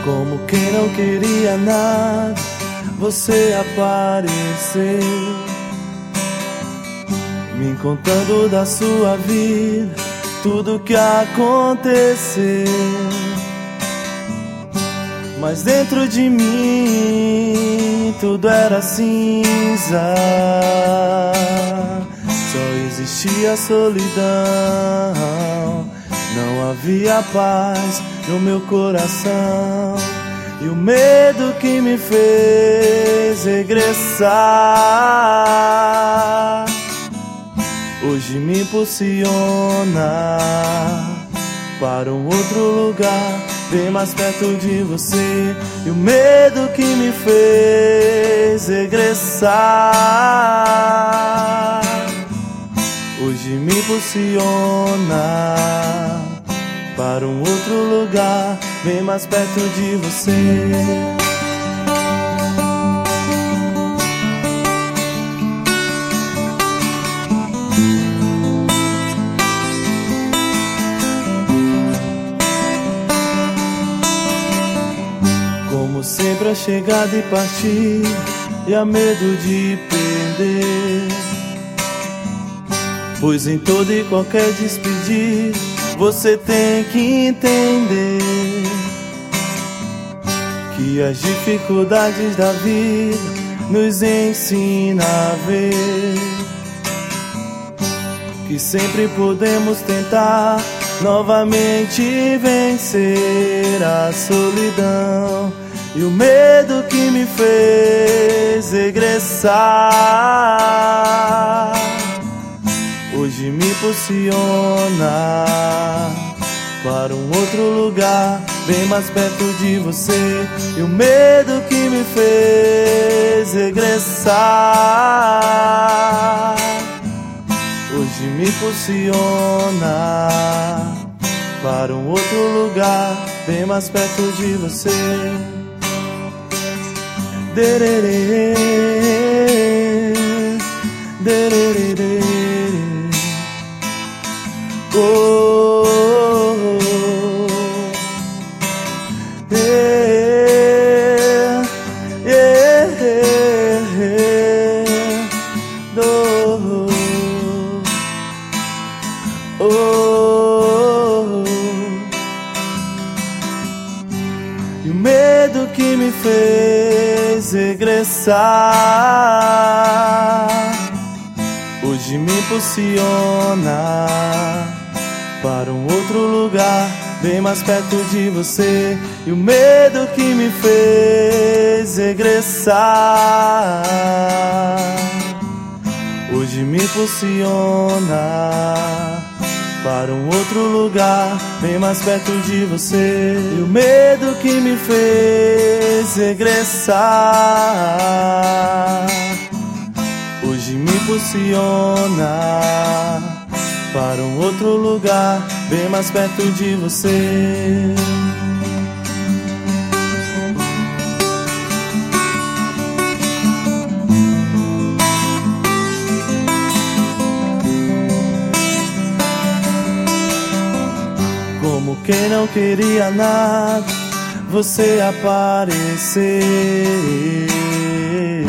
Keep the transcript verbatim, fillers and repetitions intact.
Como quem não queria nada, você apareceu, me contando da sua vida, tudo que aconteceu. Mas dentro de mim tudo era cinza, só existia solidão, não havia paz no meu coração. E o medo que me fez regressar hoje me impulsiona para um outro lugar, bem mais perto de você. E o medo que me fez regressar hoje me impulsiona para um outro lugar, bem mais perto de você. Como sempre a chegada e partir, e há medo de perder, pois em todo e qualquer despedir você tem que entender que as dificuldades da vida nos ensina a ver que sempre podemos tentar novamente vencer a solidão. E o medo que me fez regressar hoje me impulsiona para um outro lugar, bem mais perto de você. E o medo que me fez regressar hoje me impulsiona para um outro lugar, bem mais perto de você. Dererê, dererê, oh, oh, oh, yeah, yeah, yeah, oh, oh, oh. E o medo que me fez regressar hoje me impulsiona para um outro lugar, bem mais perto de você. E o medo que me fez regressar hoje me impulsiona para um outro lugar, bem mais perto de você. E o medo que me fez regressar hoje me impulsiona para um outro lugar, bem mais perto de você. Como quem não queria nada, você apareceu,